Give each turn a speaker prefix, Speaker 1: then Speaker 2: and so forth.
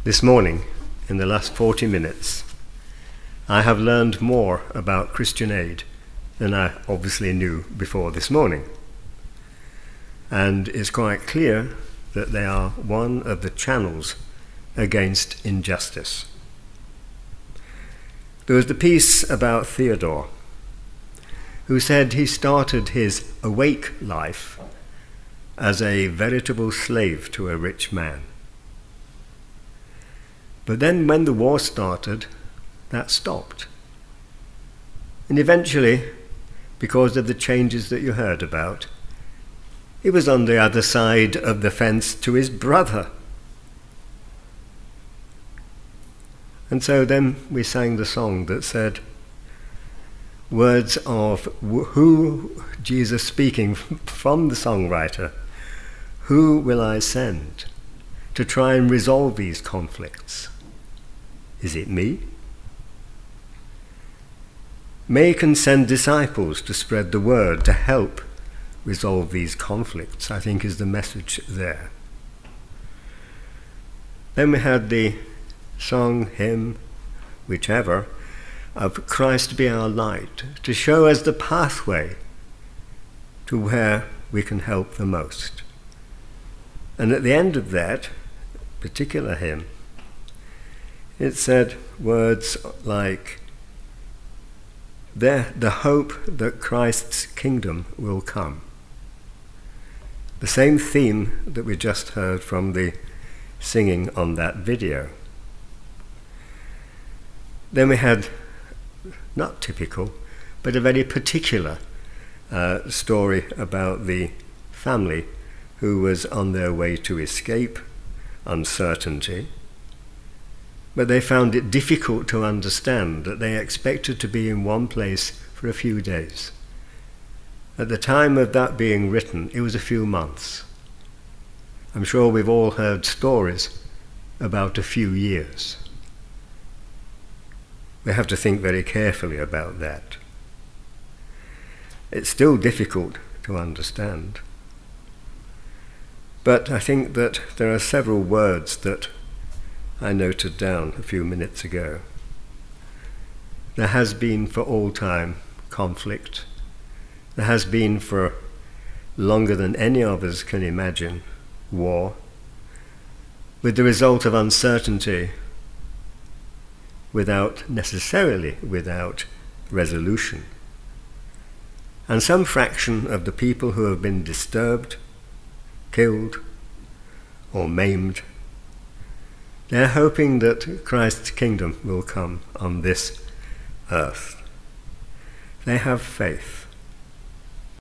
Speaker 1: This morning, in the last 40 minutes, I have learned more about Christian Aid than I obviously knew before this morning. And it's quite clear that they are one of the channels against injustice. There was the piece about Theodore, who said he started his awake life as a veritable slave to a rich man. But then when the war started, that stopped. And eventually, because of the changes that you heard about, he was on the other side of the fence to his brother. And so then we sang the song that said, words of who, Jesus speaking from the songwriter, who will I send to try and resolve these conflicts? Is it me? May can send disciples to spread the word, to help resolve these conflicts, I think is the message there. Then we had the song, hymn, whichever, of Christ be our light, to show us the pathway to where we can help the most. And at the end of that particular hymn, it said words like, the hope that Christ's kingdom will come. The same theme that we just heard from the singing on that video. Then we had, not typical, but a very particular story about the family who was on their way to escape uncertainty, but they found it difficult to understand that they expected to be in one place for a few days. At the time of that being written, it was a few months. I'm sure we've all heard stories about a few years. We have to think very carefully about that. It's still difficult to understand. But I think that there are several words that I noted down a few minutes ago. There has been for all time conflict. There has been for longer than any of us can imagine war, with the result of uncertainty, without resolution. And some fraction of the people who have been disturbed, killed, or maimed, they're hoping that Christ's kingdom will come on this earth. They have faith.